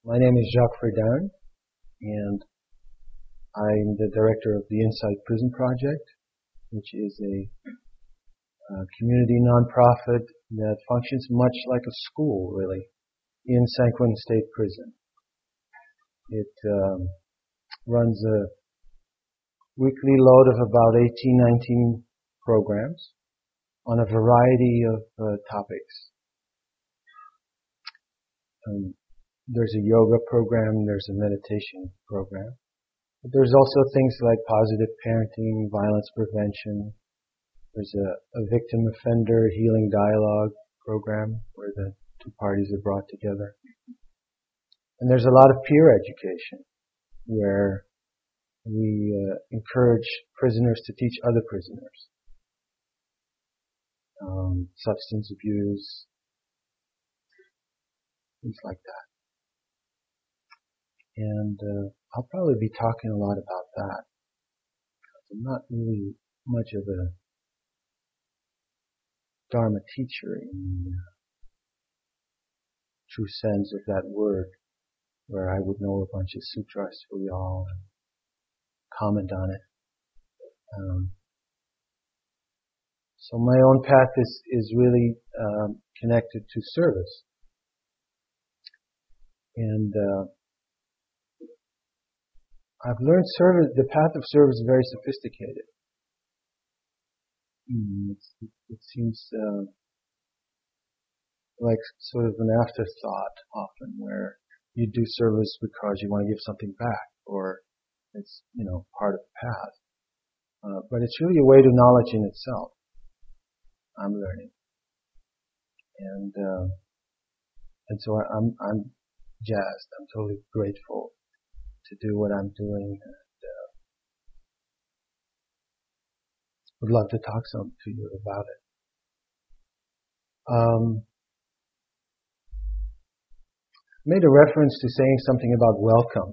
My name is Jacques Verdun, and I'm the director of the Insight Prison Project, which is a community nonprofit that functions much like a school, really, in San Quentin State Prison. It runs a weekly load of about 18, 19 programs on a variety of topics. There's a yoga program, there's a meditation program. But there's also things like positive parenting, violence prevention. There's a victim offender healing dialogue program where the two parties are brought together. And there's a lot of peer education where we encourage prisoners to teach other prisoners. Substance abuse, things like that. And I'll probably be talking a lot about that. I'm not really much of a Dharma teacher in the true sense of that word, where I would know a bunch of sutras for y'all and comment on it. So my own path is really connected to service. And I've learned the path of service is very sophisticated. It seems like sort of an afterthought often, where you do service because you want to give something back, or it's, part of the path. But it's really a way to knowledge in itself. I'm learning. And so I'm jazzed. I'm totally grateful to do what I'm doing, and would love to talk some to you about it. Made a reference to saying something about welcome.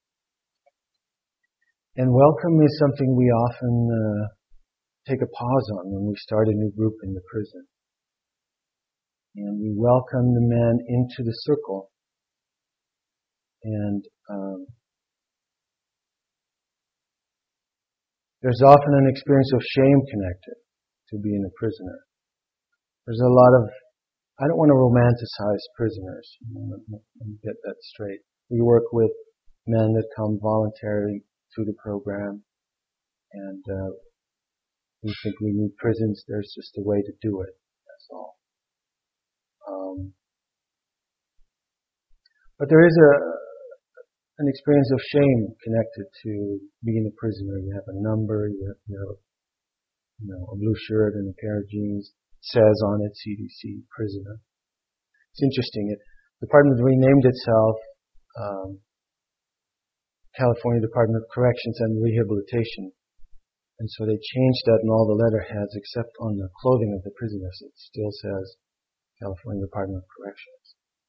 And welcome is something we often take a pause on when we start a new group in the prison. And we welcome the man into the circle. And there's often an experience of shame connected to being a prisoner. There's a lot of, I don't want to romanticize prisoners. Let me get that straight. We work with men that come voluntarily to the program, and we think we need prisons. There's just a way to do it. That's all. But there is an experience of shame connected to being a prisoner. You have a number, you have a blue shirt and a pair of jeans. It says on it, CDC, prisoner. It's interesting. The department renamed itself California Department of Corrections and Rehabilitation. And so they changed that in all the letterheads except on the clothing of the prisoners. It still says California Department of Corrections.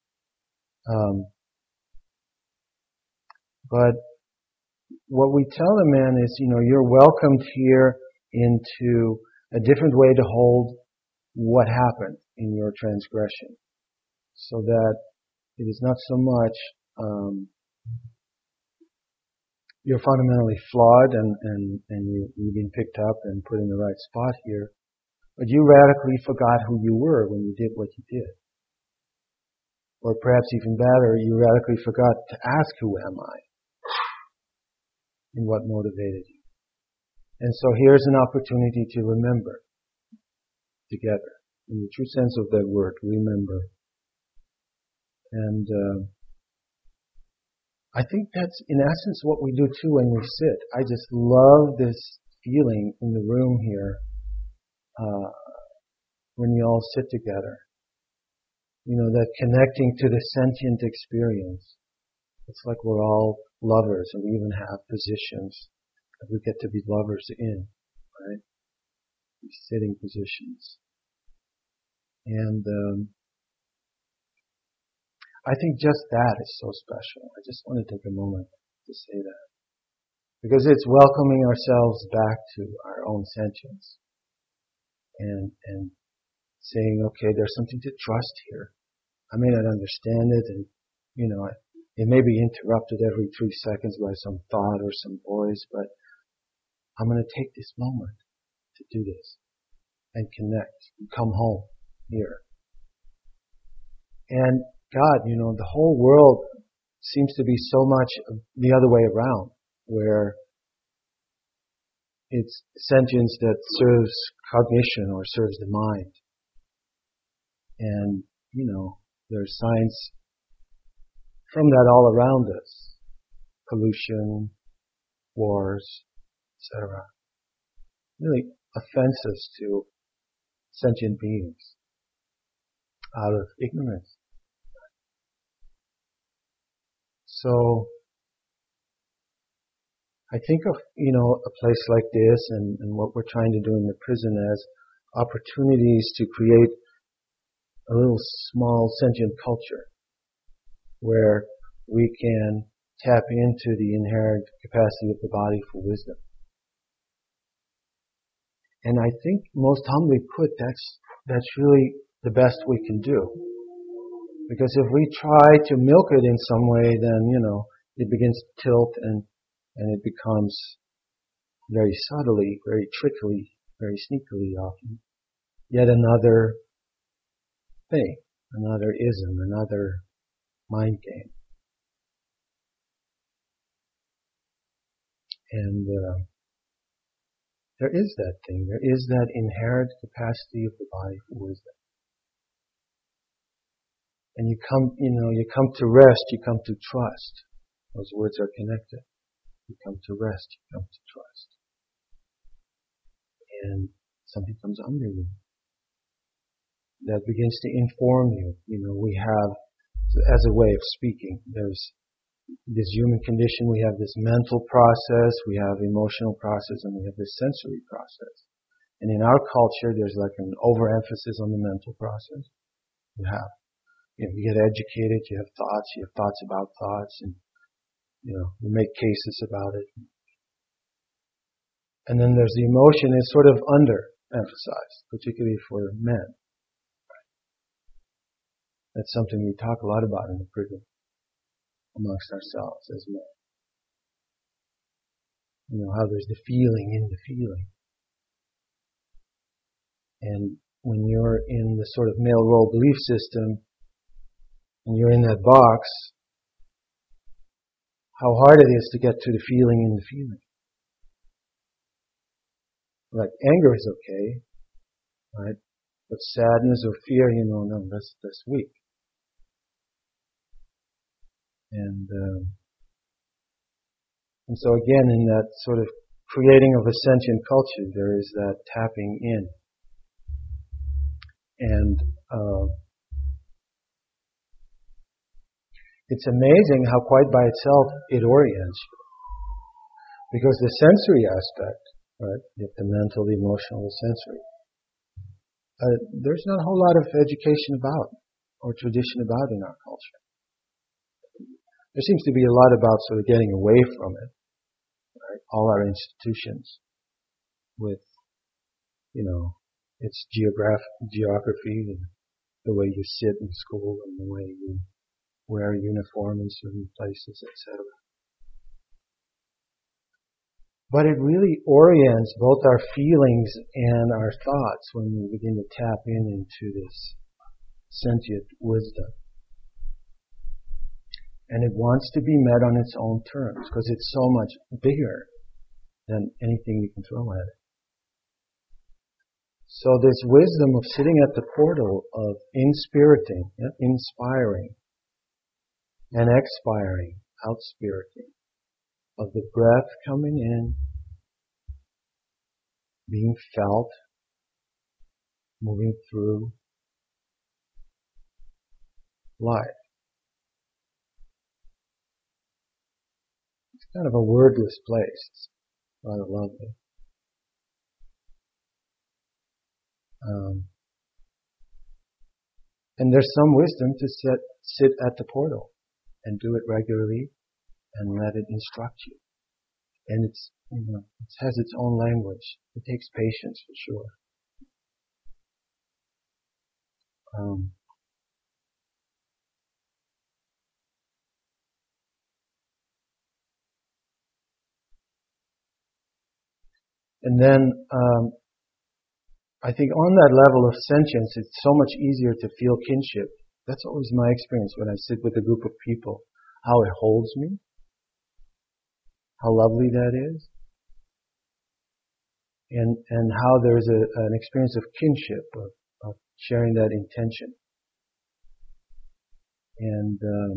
But what we tell the men is, you're welcomed here into a different way to hold what happened in your transgression. So that it is not so much you're fundamentally flawed and you've been picked up and put in the right spot here, but you radically forgot who you were when you did what you did. Or perhaps even better, you radically forgot to ask, who am I? And what motivated you. And so here's an opportunity to remember together, in the true sense of that word, remember. And I think that's in essence what we do too when we sit. I just love this feeling in the room here when you all sit together. That connecting to the sentient experience. It's like we're all lovers, and we even have positions that we get to be lovers in, right? These sitting positions. And I think just that is so special. I just want to take a moment to say that. Because it's welcoming ourselves back to our own sentience. And saying, okay, there's something to trust here. I may not understand it, and, It may be interrupted every 3 seconds by some thought or some voice, but I'm going to take this moment to do this and connect and come home here. And God, the whole world seems to be so much the other way around, where it's sentience that serves cognition or serves the mind. And, there's signs from that all around us. Pollution, wars, etc. Really offenses to sentient beings out of ignorance. So, I think of, a place like this and what we're trying to do in the prison as opportunities to create a little small sentient culture where we can tap into the inherent capacity of the body for wisdom. And I think most humbly put, that's really the best we can do. Because if we try to milk it in some way, then, it begins to tilt and it becomes very subtly, very trickily, very sneakily often yet another thing, another ism, another mind game. And there is that thing, there is that inherent capacity of the body for wisdom. And you come to rest, you come to trust. Those words are connected. You come to rest, you come to trust. And something comes under you that begins to inform you. We have, as a way of speaking, there's this human condition, we have this mental process, we have emotional process, and we have this sensory process. And in our culture, there's like an overemphasis on the mental process. You get educated, you have thoughts about thoughts, and you make cases about it. And then there's the emotion is sort of underemphasized, particularly for men. That's something we talk a lot about in the prison amongst ourselves as men. How there's the feeling in the feeling. And when you're in the sort of male role belief system, and you're in that box, how hard it is to get to the feeling in the feeling. Like anger is okay, right? But sadness or fear, no, that's weak. And so again, in that sort of creating of a sentient culture, there is that tapping in. And it's amazing how quite by itself it orients you. Because the sensory aspect, right, you have the mental, the emotional, the sensory, there's not a whole lot of education about or tradition about in our culture. There seems to be a lot about sort of getting away from it. Right? All our institutions with, its geography and the way you sit in school and the way you wear a uniform in certain places, etc. But it really orients both our feelings and our thoughts when we begin to tap into this sentient wisdom. And it wants to be met on its own terms because it's so much bigger than anything you can throw at it. So this wisdom of sitting at the portal of inspiriting, inspiring, and expiring, outspiriting, of the breath coming in, being felt, moving through life. It's kind of a wordless place. It's rather lovely. And there's some wisdom to sit at the portal and do it regularly and let it instruct you. And it has its own language. It takes patience for sure. And then I think on that level of sentience, it's so much easier to feel kinship. That's always my experience when I sit with a group of people. How it holds me, how lovely that is, and how there's an experience of kinship, of sharing that intention. And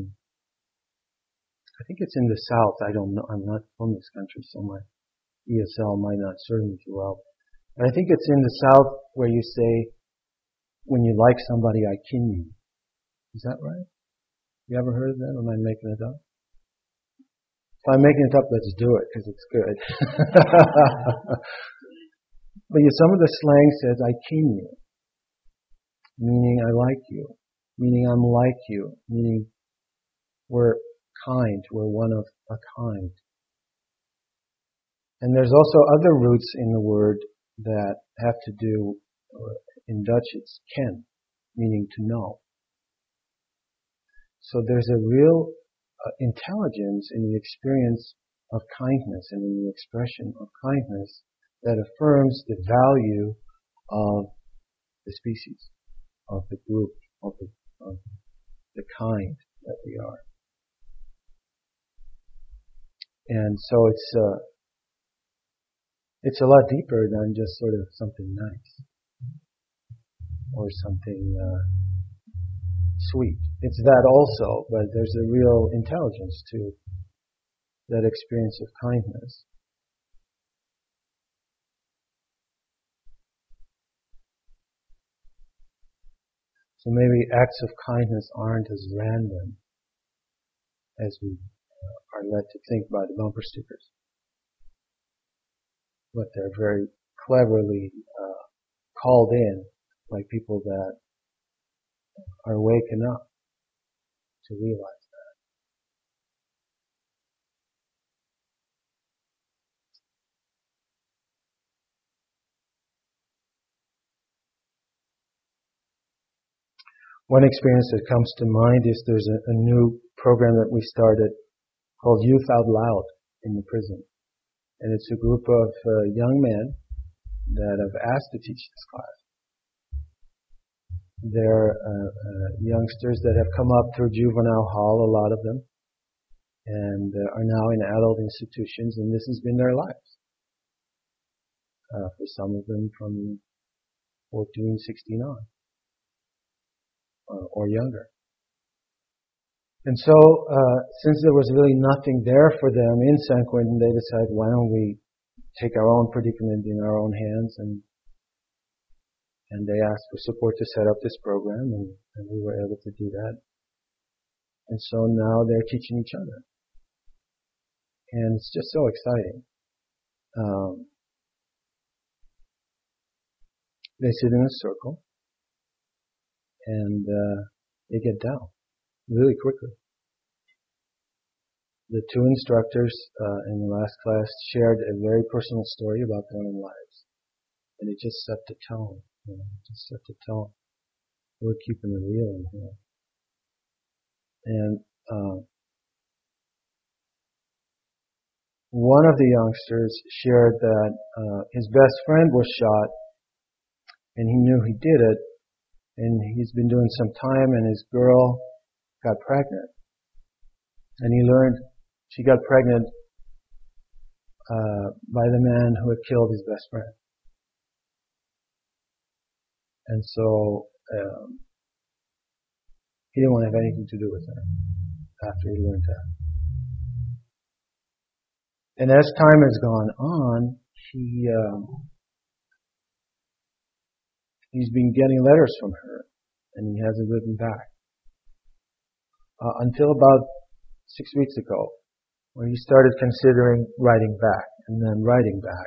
I think it's in the South. I don't know. I'm not from this country, so my ESL might not serve me too well. But I think it's in the South where you say, when you like somebody, I kin you. Is that right? You ever heard of that? Or am I making it up? If I'm making it up, let's do it, because it's good. But some of the slang says, I kin you. Meaning I like you. Meaning I'm like you. Meaning we're kind. We're one of a kind. And there's also other roots in the word that have to do, in Dutch it's ken, meaning to know. So there's a real intelligence in the experience of kindness and in the expression of kindness that affirms the value of the species, of the group, of the kind that we are. And so it's a lot deeper than just sort of something nice or something sweet. It's that also, but there's a real intelligence to that experience of kindness. So maybe acts of kindness aren't as random as we are led to think by the bumper stickers. But they're very cleverly called in by people that are waking up to realize that. One experience that comes to mind is there's a new program that we started called Youth Out Loud in the prison. And it's a group of young men that have asked to teach this class. They're youngsters that have come up through juvenile hall, a lot of them, and are now in adult institutions, and this has been their lives. For some of them from 14, 16 on, or younger. And so, since there was really nothing there for them in San Quentin, they decided, why don't we take our own predicament in our own hands, and they asked for support to set up this program, and we were able to do that. And so now they're teaching each other. And it's just so exciting. They sit in a circle, and they get down really quickly. The two instructors in the last class shared a very personal story about their own lives. And it just set the tone. Just set the tone. We're keeping it real in here. And one of the youngsters shared that his best friend was shot, and he knew he did it, and he's been doing some time, and his girl got pregnant. And he learned she got pregnant by the man who had killed his best friend. And so he didn't want to have anything to do with her after he learned that. And as time has gone on, he's been getting letters from her, and he hasn't written back. Until about 6 weeks ago, when he started considering writing back, and then writing back.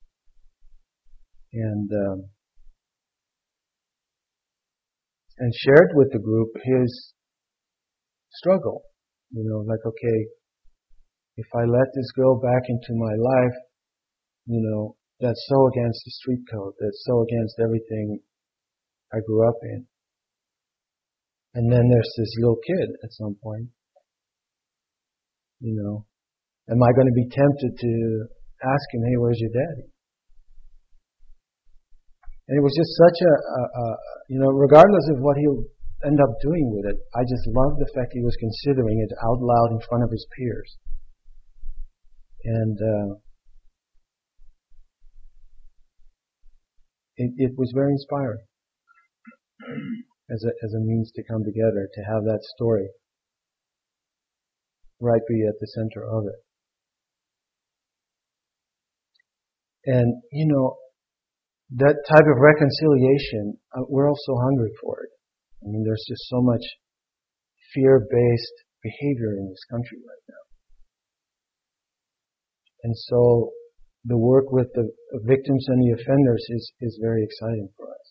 And shared with the group his struggle. Like, okay, if I let this girl back into my life, that's so against the street code, that's so against everything I grew up in. And then there's this little kid at some point. Am I going to be tempted to ask him, hey, where's your daddy? And it was just such regardless of what he'll end up doing with it, I just loved the fact he was considering it out loud in front of his peers. And it was very inspiring as a means to come together, to have that story right be at the center of it. And, that type of reconciliation, we're all so hungry for it. I mean, there's just so much fear-based behavior in this country right now. And so the work with the victims and the offenders is very exciting for us.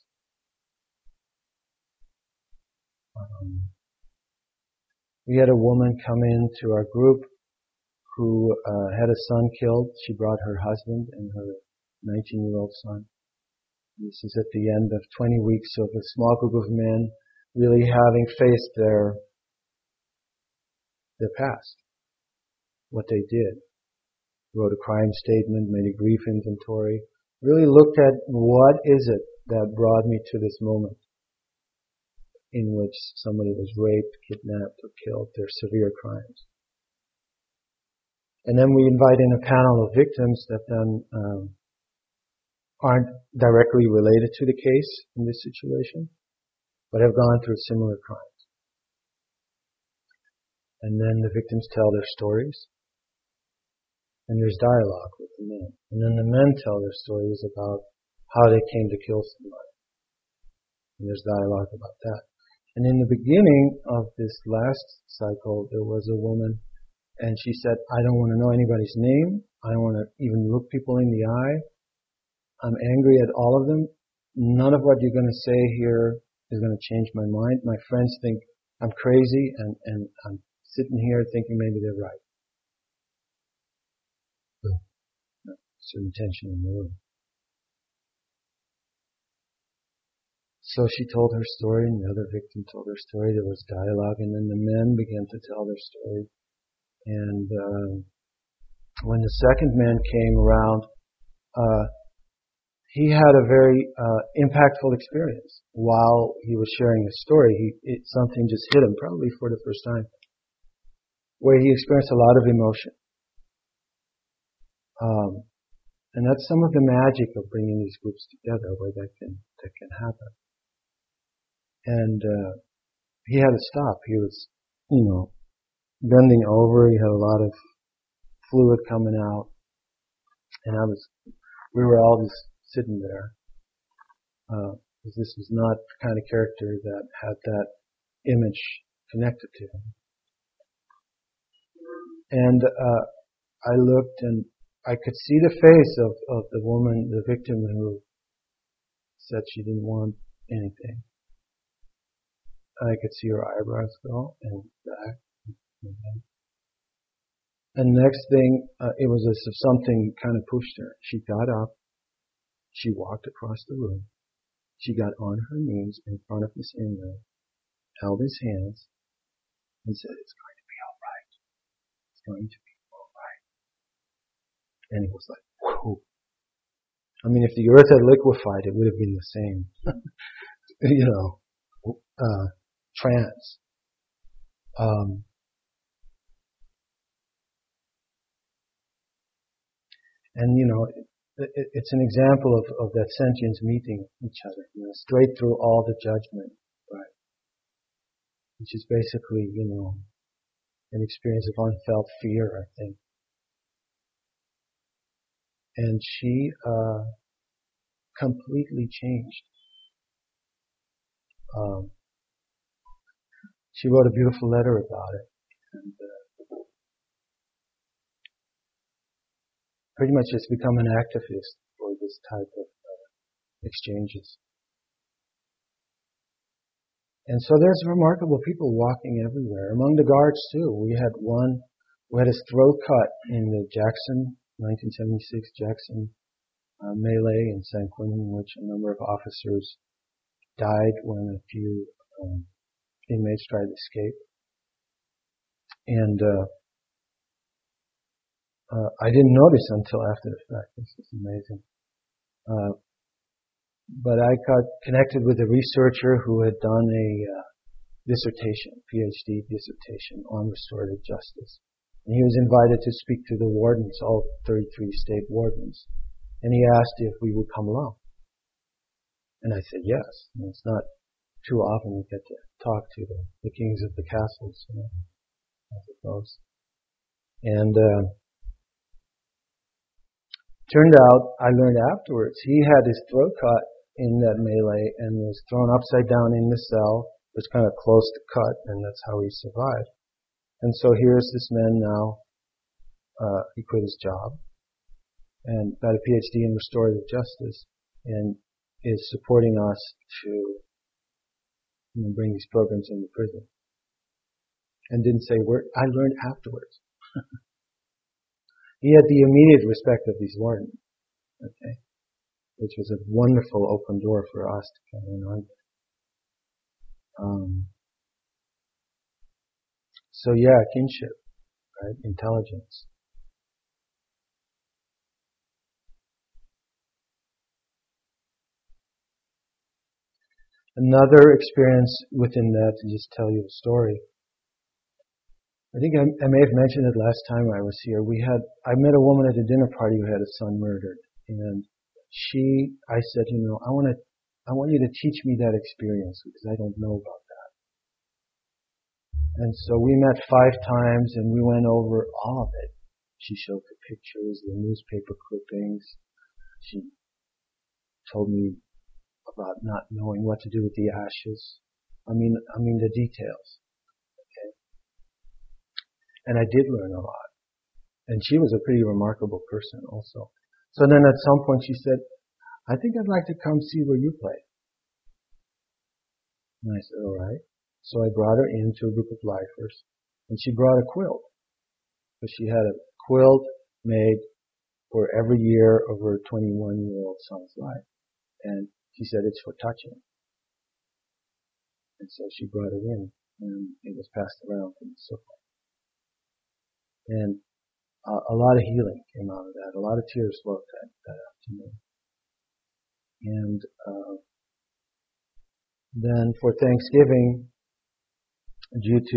We had a woman come into our group who had a son killed. She brought her husband and her 19-year-old son. This is at the end of 20 weeks of a small group of men really having faced their past, what they did. Wrote a crime statement, made a grief inventory, really looked at what is it that brought me to this moment in which somebody was raped, kidnapped, or killed. They're severe crimes. And then we invite in a panel of victims that then aren't directly related to the case in this situation, but have gone through similar crimes. And then the victims tell their stories, and there's dialogue with the men. And then the men tell their stories about how they came to kill somebody. And there's dialogue about that. And in the beginning of this last cycle, there was a woman, and she said, I don't want to know anybody's name. I don't want to even look people in the eye. I'm angry at all of them. None of what you're going to say here is going to change my mind. My friends think I'm crazy, and I'm sitting here thinking maybe they're right. Certain tension in the room. So she told her story, and the other victim told her story. There was dialogue, and then the men began to tell their story. And when the second man came around, he had a very impactful experience. While he was sharing his story, something just hit him, probably for the first time, where he experienced a lot of emotion. And that's some of the magic of bringing these groups together, where that can happen. And he had to stop. He was, bending over. He had a lot of fluid coming out, and we were all just sitting there, because this was not the kind of character that had that image connected to him. And I looked, and I could see the face of the woman, the victim, who said she didn't want anything. I could see her eyebrows go and back. And next thing, it was as if something kind of pushed her. She got up. She walked across the room. She got on her knees in front of Miss Ingram, held his hands, and said, "It's going to be all right. It's going to be all right." And it was like, whoa. I mean, if the earth had liquefied, it would have been the same. Trance. And it's an example of that sentience meeting each other, straight through all the judgment, right? Which is basically, an experience of unfelt fear, I think. And she completely changed. She wrote a beautiful letter about it, and pretty much has become an activist for this type of exchanges. And so there's remarkable people walking everywhere. Among the guards too. We had one who had his throat cut in the Jackson, 1976 Jackson melee in San Quentin, in which a number of officers died when a few inmates tried to escape. And I didn't notice until after the fact. This is amazing. But I got connected with a researcher who had done a dissertation, PhD dissertation on restorative justice. And he was invited to speak to the wardens, all 33 state wardens. And he asked if we would come along. And I said yes. And it's not too often we get to talk to the kings of the castles, I suppose. And turned out, I learned afterwards, he had his throat cut in that melee and was thrown upside down in the cell. It was kind of close to cut, and that's how he survived. And so here's this man now, he quit his job and got a PhD in restorative justice and is supporting us to bring these programs into prison. And didn't say a word. I learned afterwards. He had the immediate respect of these wardens, okay, which was a wonderful open door for us to come in on. So yeah, kinship, right? Intelligence. Another experience within that, to just tell you a story. I think I may have mentioned it last time I was here. I met a woman at a dinner party who had a son murdered, and I said, I want you to teach me that experience because I don't know about that. And so we met 5 times and we went over all of it. She showed the pictures, the newspaper clippings. She told me about not knowing what to do with the ashes. I mean the details. Okay. And I did learn a lot. And she was a pretty remarkable person also. So then at some point she said, I think I'd like to come see where you play. And I said, all right. So I brought her into a group of lifers, and she brought a quilt. So she had a quilt made for every year of her 21-year-old son's life. And she said it's for touching. And so she brought it in, and it was passed around in the circle. And a lot of healing came out of that. A lot of tears flowed that afternoon. And then for Thanksgiving, due to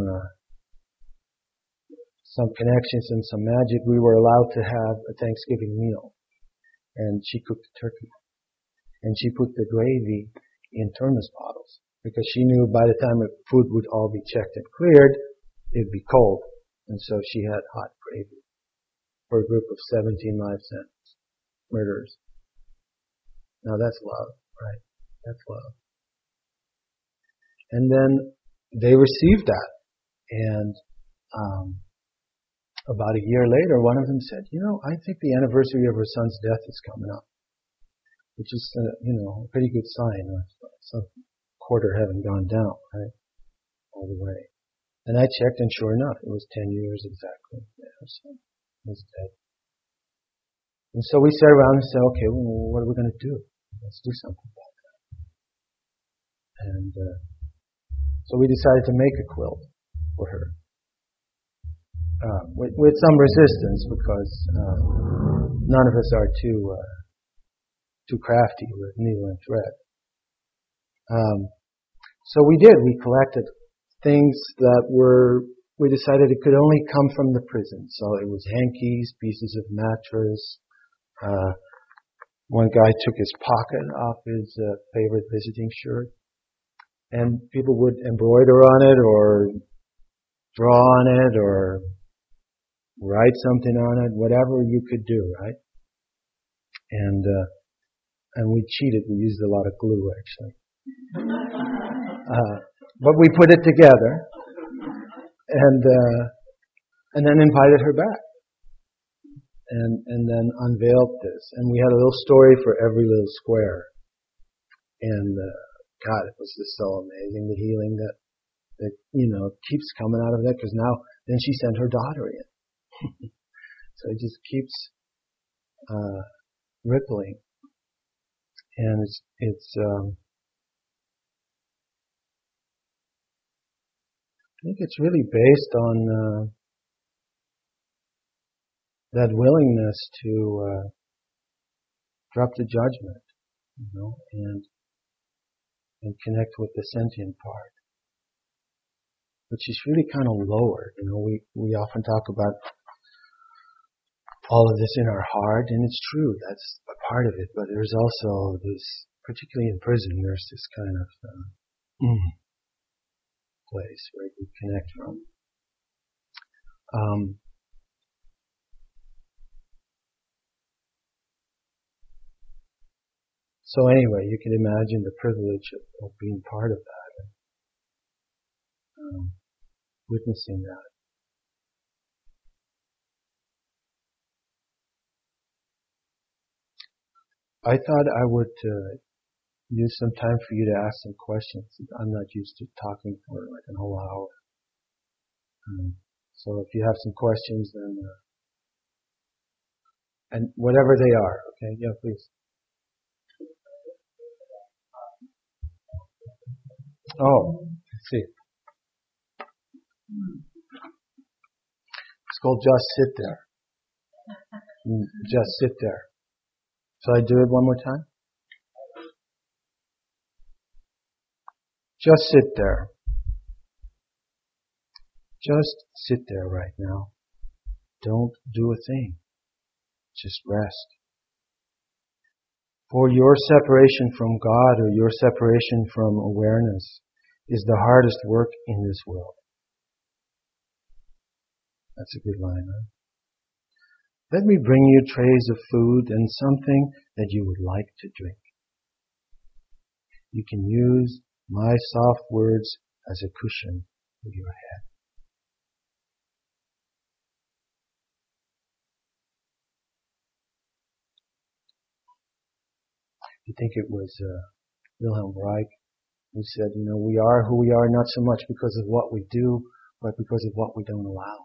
some connections and some magic, we were allowed to have a Thanksgiving meal. And she cooked the turkey. And she put the gravy in thermos bottles because she knew by the time the food would all be checked and cleared, it'd be cold. And so she had hot gravy for a group of 17 life sentence murderers. Now that's love, right? That's love. And then they received that. And about a year later, one of them said, I think the anniversary of her son's death is coming up, which is, a pretty good sign of some quarter having gone down, right? All the way. And I checked, and sure enough, it was 10 years exactly. Her son was dead. And so we sat around and said, okay, well, what are we going to do? Let's do something about that. And so we decided to make a quilt for her. With some resistance because none of us are too crafty with needle and thread. So we did. We collected things that we decided it could only come from the prison. So it was hankies, pieces of mattress. One guy took his pocket off his favorite visiting shirt. And people would embroider on it or draw on it or write something on it, whatever you could do, right? And we cheated. We used a lot of glue, actually. But we put it together and then invited her back and then unveiled this. And we had a little story for every little square. And God, it was just so amazing, the healing that keeps coming out of that, because now, then she sent her daughter in. So it just keeps rippling. And it's I think it's really based on that willingness to drop the judgment and connect with the sentient part, which is really kind of lower. We often talk about all of this in our heart, and it's true, that's a part of it, but there's also this, particularly in prison, there's this kind of place where you connect from. So anyway, you can imagine the privilege of being part of that, and witnessing that. I thought I would use some time for you to ask some questions. I'm not used to talking for like a whole hour. So if you have some questions, then and whatever they are, okay? Yeah, please. Oh, let's see. It's called Just Sit There. Just sit there. Shall I do it one more time? Just sit there. Just sit there right now. Don't do a thing. Just rest. For your separation from God or your separation from awareness is the hardest work in this world. That's a good line, right? Let me bring you trays of food and something that you would like to drink. You can use my soft words as a cushion for your head. I think it was Wilhelm Reich who said, we are who we are not so much because of what we do, but because of what we don't allow.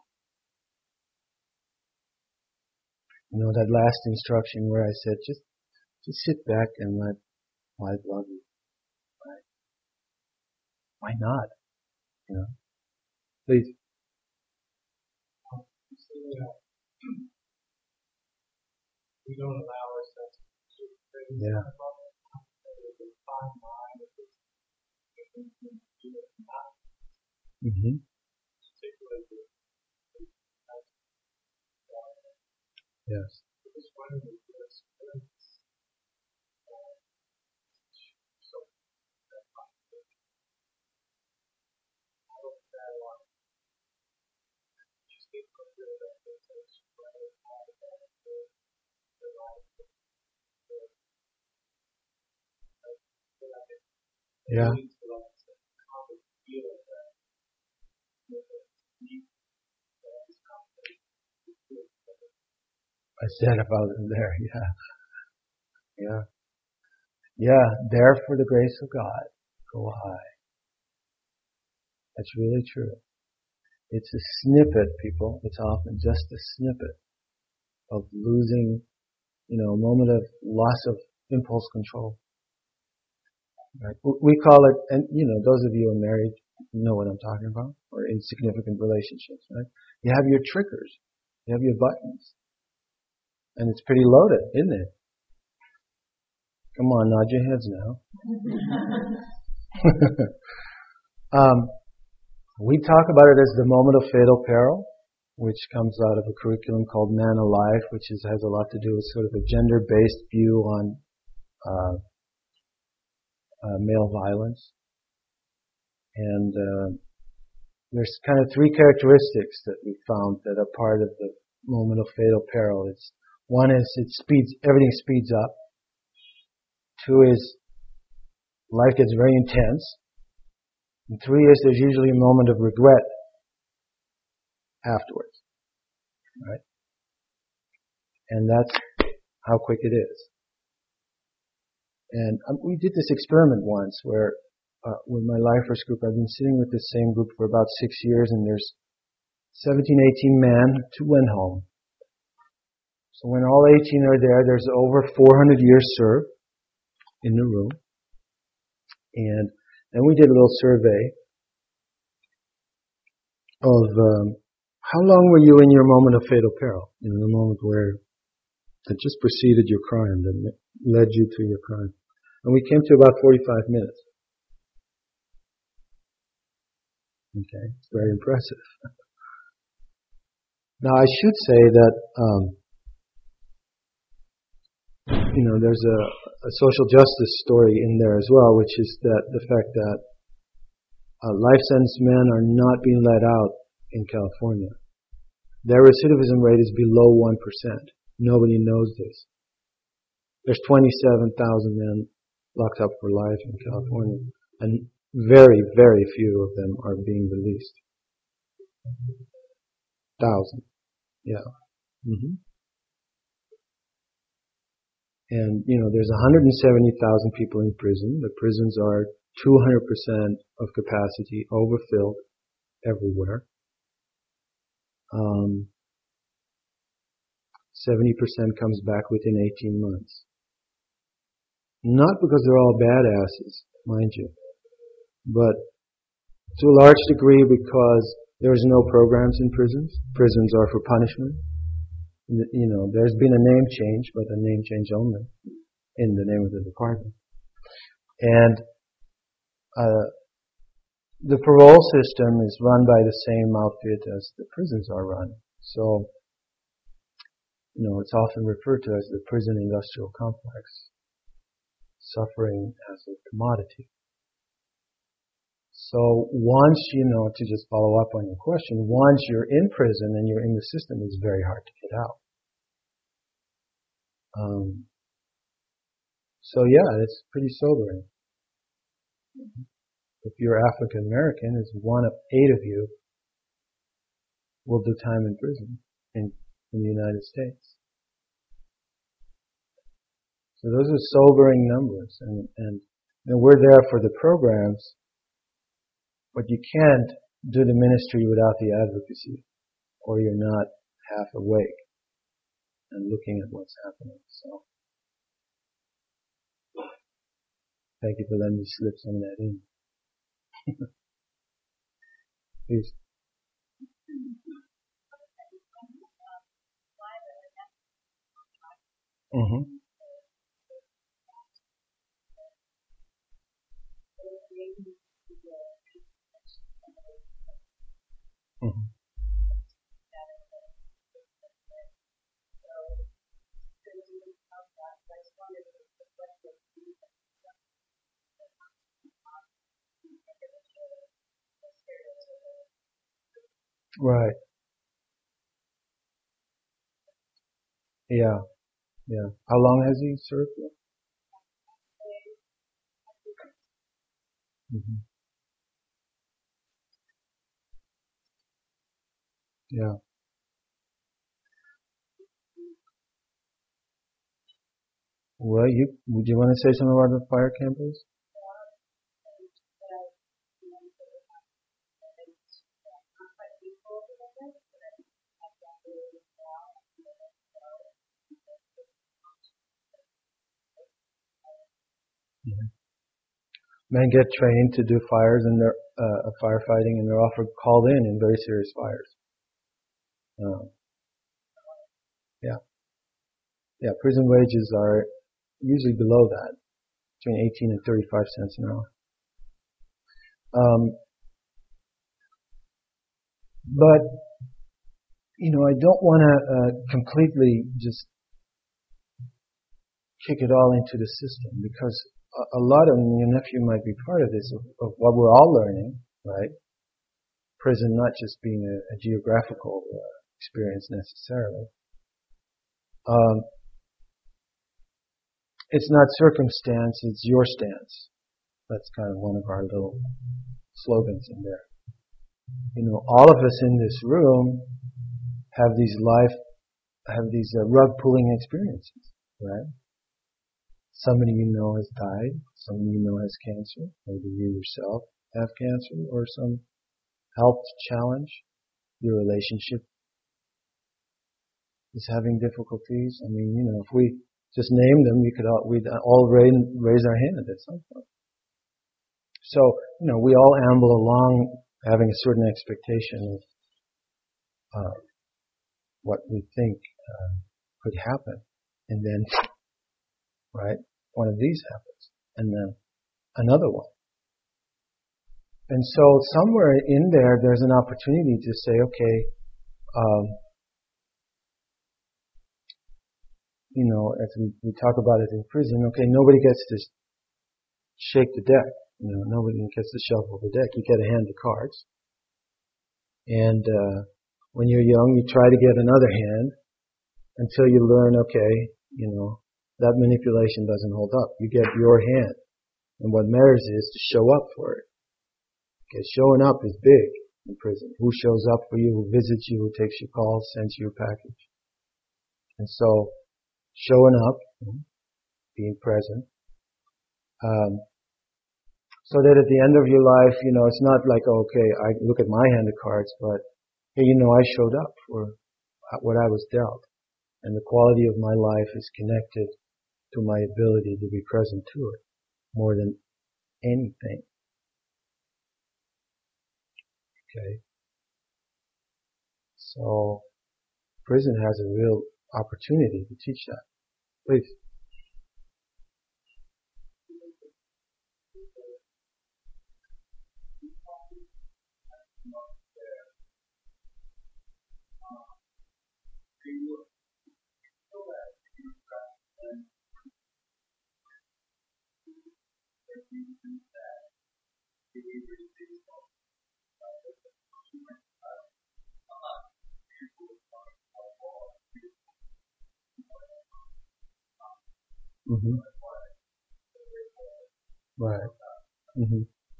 That last instruction where I said, just sit back and let life love you. Right? Why not? Please. We don't allow ourselves to do Yeah. Mm-hmm. Yes. Yeah. I said about it there, yeah. Yeah, there for the grace of God, go high. That's really true. It's a snippet, people. It's often just a snippet of losing, a moment of loss of impulse control. Right? We call it, and those of you who are married know what I'm talking about, or in significant relationships, right? You have your triggers. You have your buttons. And it's pretty loaded, isn't it? Come on, nod your heads now. We talk about it as the moment of fatal peril, which comes out of a curriculum called Man Alive, which has a lot to do with sort of a gender-based view on male violence. And there's kind of three characteristics that we found that are part of the moment of fatal peril. One is everything speeds up. Two is life gets very intense. And three is there's usually a moment of regret afterwards. Right? And that's how quick it is. And we did this experiment once where with my lifers group, I've been sitting with this same group for about 6 years, and there's 17, 18 men, 2 went home. So when all 18 are there, there's over 400 years served in the room. And then we did a little survey of how long were you in your moment of fatal peril? The moment that just preceded your crime, that led you to your crime. And we came to about 45 minutes. Okay, it's very impressive. Now I should say that, there's a social justice story in there as well, which is that the fact that life sentence men are not being let out in California. Their recidivism rate is below 1%. Nobody knows this. There's 27,000 men locked up for life in California, and very, very few of them are being released. 1,000. Yeah. Mm-hmm. And, there's 170,000 people in prison. The prisons are 200% of capacity, overfilled everywhere. 70% comes back within 18 months. Not because they're all badasses, mind you, but to a large degree because there's no programs in prisons. Prisons are for punishment. There's been a name change, but a name change only in the name of the department. And the parole system is run by the same outfit as the prisons are run. So, it's often referred to as the prison industrial complex, suffering as a commodity. So once, to just follow up on your question, once you're in prison and you're in the system, it's very hard to get out. So yeah, it's pretty sobering. If you're African American, it's 1 of 8 of you will do time in prison in the United States. So those are sobering numbers, and we're there for the programs, but you can't do the ministry without the advocacy, or you're not half awake and looking at what's happening. So, thank you for letting me slip some of that in. Please. Mm-hmm. Mm-hmm. Right. Yeah. Yeah. How long has he served? Mm-hmm. Yeah. Well, would you want to say something about the fire campus? Mm-hmm. Men get trained to do fires and they're firefighting, and they're often called in very serious fires. Yeah. Yeah. Prison wages are usually below that, between 18 and 35 cents an hour. But I don't want to completely just kick it all into the system, because a lot of, your nephew might be part of this, of what we're all learning, right? Prison not just being a geographical experience necessarily. It's not circumstance, it's your stance. That's kind of one of our little slogans in there. All of us in this room have these rug pulling experiences, right? Somebody has died, somebody has cancer, maybe you yourself have cancer or some health challenge, your relationship is having difficulties. If we just name them, we'd all raise our hand at some point. So, we all amble along having a certain expectation of what we think could happen. And then, right, one of these happens. and then another one. And so somewhere in there, there's an opportunity to say, okay, as we talk about it in prison, okay, nobody gets to shake the deck. Nobody gets to shuffle the deck. You get a hand of cards. And when you're young, you try to get another hand until you learn, okay, that manipulation doesn't hold up. You get your hand. And what matters is to show up for it. Okay, showing up is big in prison. Who shows up for you, who visits you, who takes your calls, sends you a package. And so, showing up, being present, so that at the end of your life, it's not like, okay, I look at my hand of cards, but, hey, I showed up for what I was dealt. And the quality of my life is connected to my ability to be present to it more than anything. Okay? So, prison has a real opportunity to teach that. Please. Mm-hmm. Right. Mm-hmm.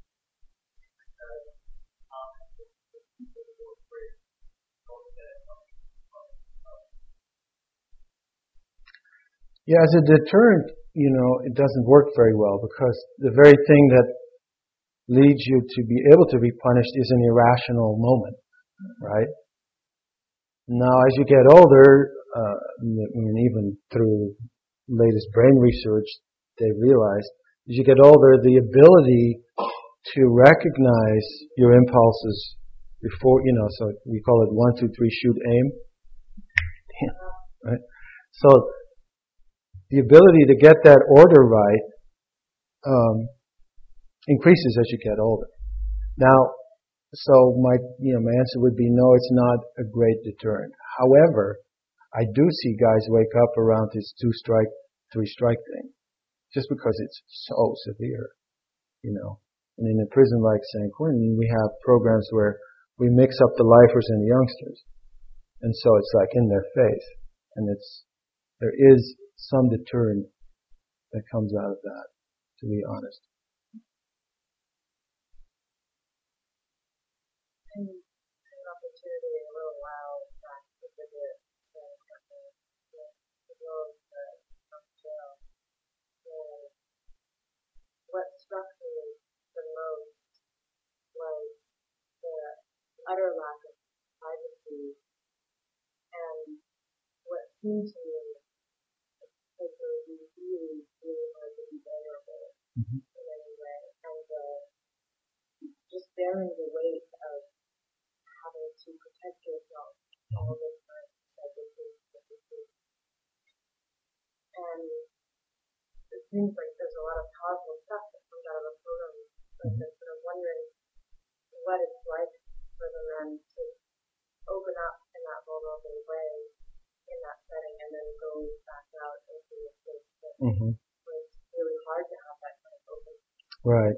Yeah, as a deterrent, it doesn't work very well because the very thing that leads you to be able to be punished is an irrational moment, right? Now, as you get older, even through latest brain research, they realized as you get older, the ability to recognize your impulses before, so we call it 1, 2, 3, shoot, aim. Right? So, the ability to get that order right increases as you get older. Now, so my answer would be no, it's not a great deterrent. However, I do see guys wake up around this 2-strike, 3-strike thing, just because it's so severe, And in a prison like San Quentin, we have programs where we mix up the lifers and the youngsters, and so it's like in their face, and there is some deterrent that comes out of that, to be honest. And an opportunity a little while back to visit the world of jail. And what struck me the most was the utter lack of privacy and what seemed to me like it would be really, really hard to be vulnerable in any way. And just bearing the weight of having to protect yourself all the time. And it seems like there's a lot of powerful stuff that comes out of a program like this, and I'm wondering what it's like for the men to open up in that vulnerable way in that setting and then go back out into a place that was really hard to have that kind of open. Right.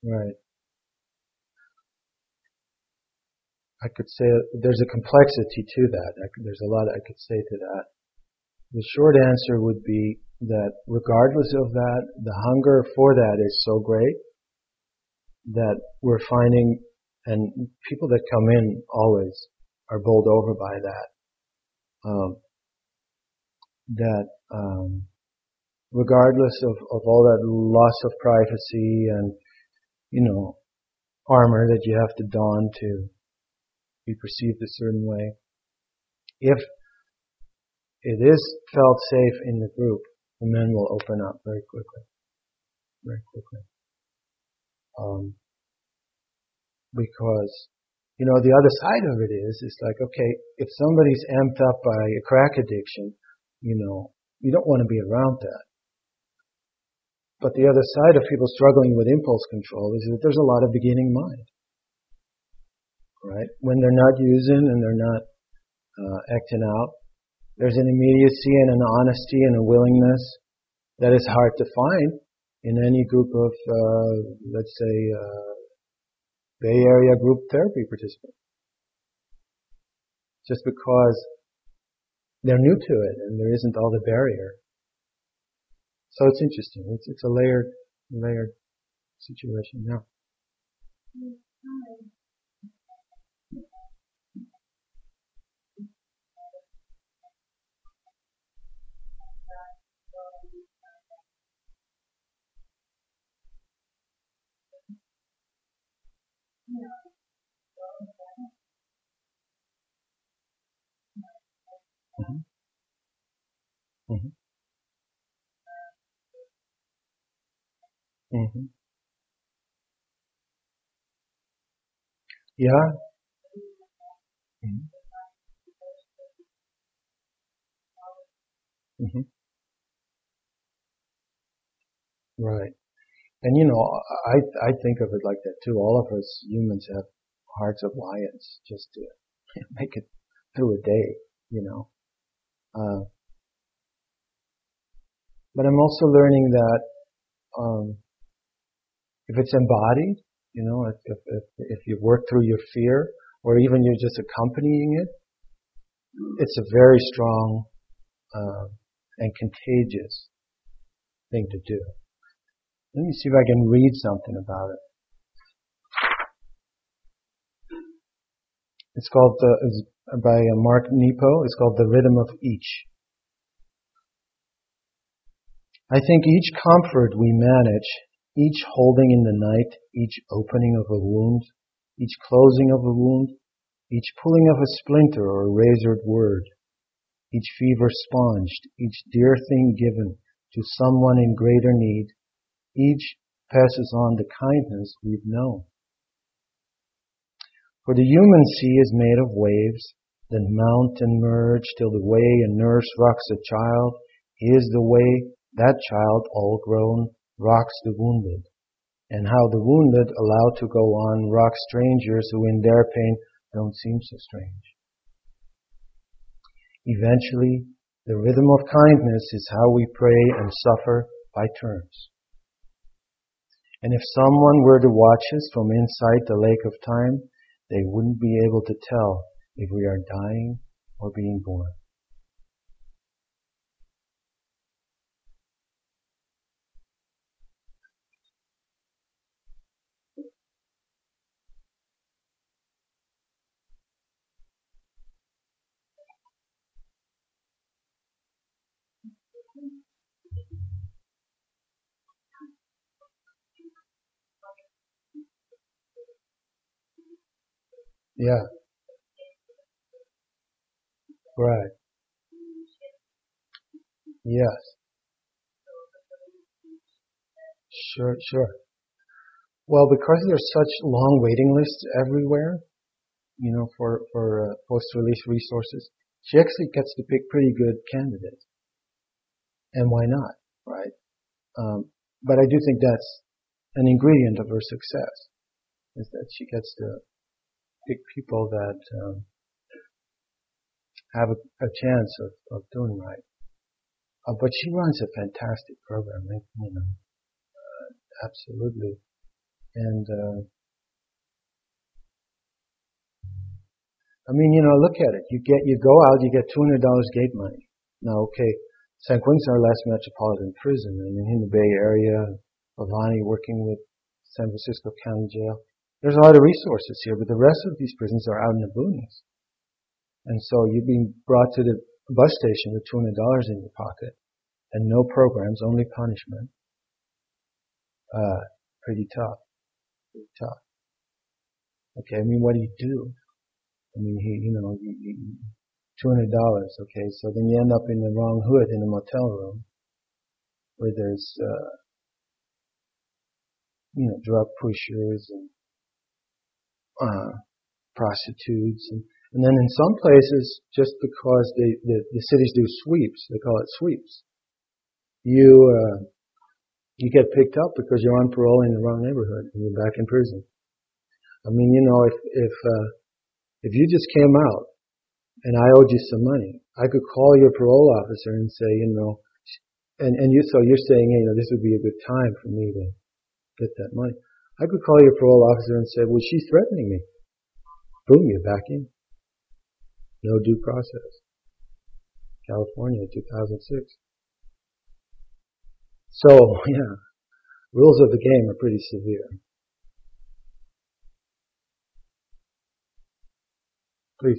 I could say there's a complexity to that. There's a lot I could say to that. The short answer would be that regardless of that, the hunger for that is so great that we're finding, and people that come in always are bowled over by that. Regardless of all that loss of privacy and, armor that you have to don to be perceived a certain way, if it is felt safe in the group, the men will open up very quickly. Because, the other side of it is like, okay, if somebody's amped up by a crack addiction, you don't want to be around that. But the other side of people struggling with impulse control is that there's a lot of beginning mind. Right? When they're not using and they're not acting out, there's an immediacy and an honesty and a willingness that is hard to find in any group of, let's say, Bay Area group therapy participants. Just because they're new to it and there isn't all the barrier. So it's interesting. It's a layered situation now. Mm-hmm. Mm-hmm. Mm-hmm. Yeah. Mm-hmm. Mm-hmm. Right. And I think of it like that too. All of us humans have hearts of lions just to make it through a day, But I'm also learning that if it's embodied, if you work through your fear, or even you're just accompanying it, it's a very strong and contagious thing to do. Let me see if I can read something about it. It's called it's by Mark Nepo. It's called The Rhythm of Each. I think each comfort we manage, each holding in the night, each opening of a wound, each closing of a wound, each pulling of a splinter or a razored word, each fever sponged, each dear thing given to someone in greater need, each passes on the kindness we've known. For the human sea is made of waves, that mount and merge till the way a nurse rocks a child is the way that child, all grown, rocks the wounded, and how the wounded, allowed to go on, rock strangers who in their pain don't seem so strange. Eventually, the rhythm of kindness is how we pray and suffer by turns. And if someone were to watch us from inside the lake of time, they wouldn't be able to tell if we are dying or being born. Yeah. Right. Yes. Sure. Well, because there's such long waiting lists everywhere, for post-release resources, she actually gets to pick pretty good candidates. And why not, right? But I do think that's an ingredient of her success, is that she gets to pick people that have a chance of doing right. But she runs a fantastic program, absolutely. And look at it. You go out, you get $200 gate money. Now, okay, San Quentin's our last metropolitan prison. In the Bay Area, Bhavani working with San Francisco County Jail. There's a lot of resources here, but the rest of these prisons are out in the boonies. And so you're being brought to the bus station with $200 in your pocket, and no programs, only punishment. Pretty tough. Okay, what do you do? $200, okay, so then you end up in the wrong hood in a motel room where there's, drug pushers and prostitutes. And then in some places, just because the cities do sweeps, they call it sweeps, you you get picked up because you're on parole in the wrong neighborhood and you're back in prison. I mean, if you just came out and I owed you some money, I could call your parole officer and say, so you're saying, this would be a good time for me to get that money. I could call your parole officer and say, well, she's threatening me. Boom, you're back in. No due process. California, 2006. So, rules of the game are pretty severe. Please.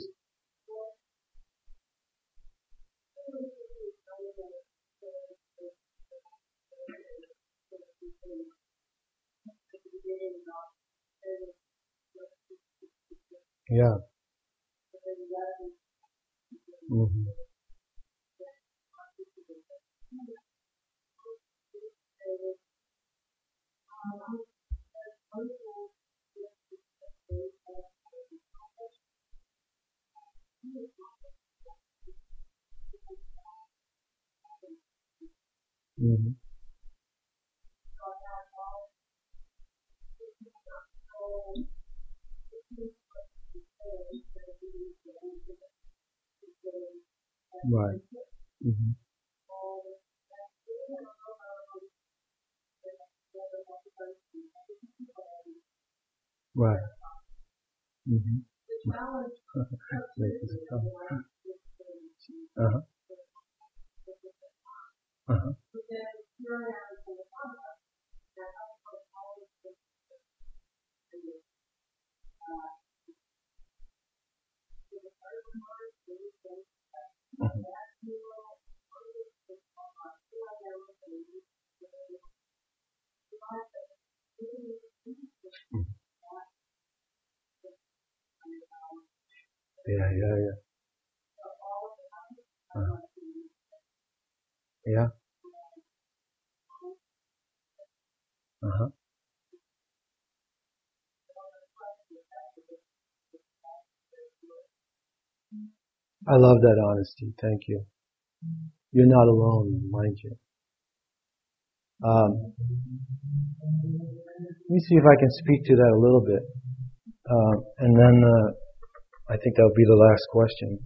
Yeah. Mm-hmm. Mm-hmm. Right. Mm-hmm. Right. Mm-hmm. Uh-huh. Uh-huh. Uh-huh. Yeah. Uh-huh. Yeah. Uh-huh. I love that honesty. Thank you. You're not alone, mind you. Let me see if I can speak to that a little bit. And then I think that would be the last question.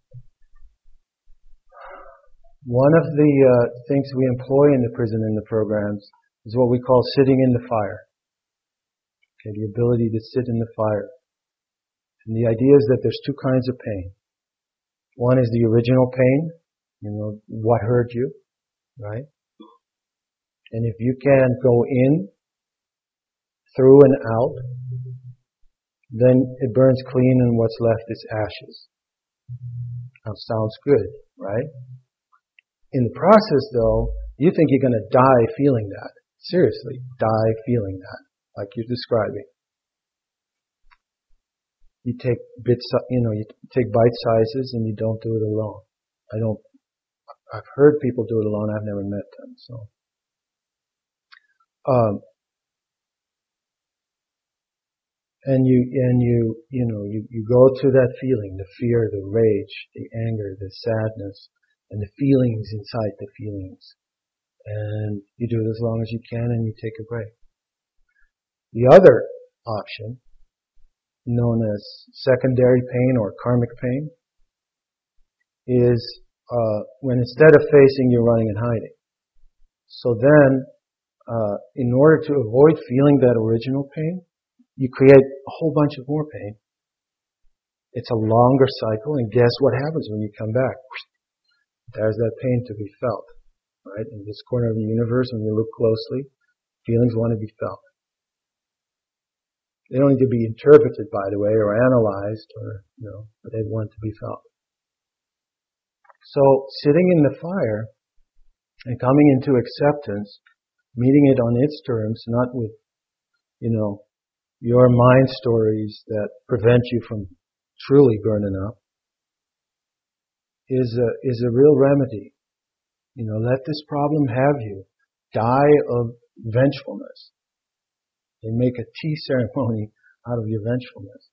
One of the things we employ in the prison in the programs is what we call sitting in the fire. Okay, the ability to sit in the fire. And the idea is that there's two kinds of pain. One is the original pain, what hurt you, right? And if you can go in, through and out, then it burns clean and what's left is ashes. Now, sounds good, right? In the process, though, you think you're going to die feeling that. Seriously, die feeling that, like you're describing. You take bits, you take bite sizes and you don't do it alone. I've heard people do it alone, I've never met them, so. And you go to that feeling, the fear, the rage, the anger, the sadness, and the feelings inside the feelings. And you do it as long as you can and you take a break. The other option, known as secondary pain or karmic pain, is when instead of facing, you're running and hiding. So then, in order to avoid feeling that original pain, you create a whole bunch of more pain. It's a longer cycle, and guess what happens when you come back? There's that pain to be felt, right? In this corner of the universe, when you look closely, feelings want to be felt. They don't need to be interpreted, by the way, or analyzed, but they want to be felt. So, sitting in the fire and coming into acceptance, meeting it on its terms, not with, your mind stories that prevent you from truly burning up, is a real remedy. Let this problem have you. Die of vengefulness. They make a tea ceremony out of your vengefulness.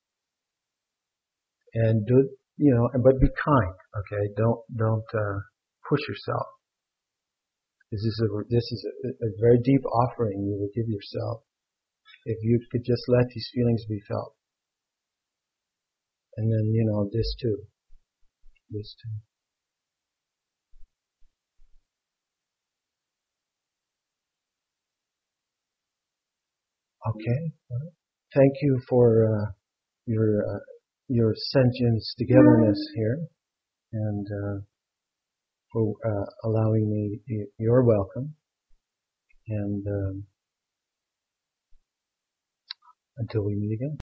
And but be kind, okay? Don't push yourself. This is a very deep offering you would give yourself if you could just let these feelings be felt. And then, this too. This too. Okay. Thank you for your sentience togetherness here, and for allowing me. You're welcome. And until we meet again.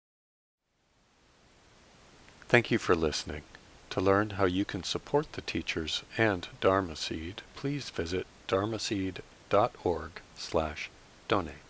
Thank you for listening. To learn how you can support the teachers and Dharma Seed, please visit dharmaseed.org/donate.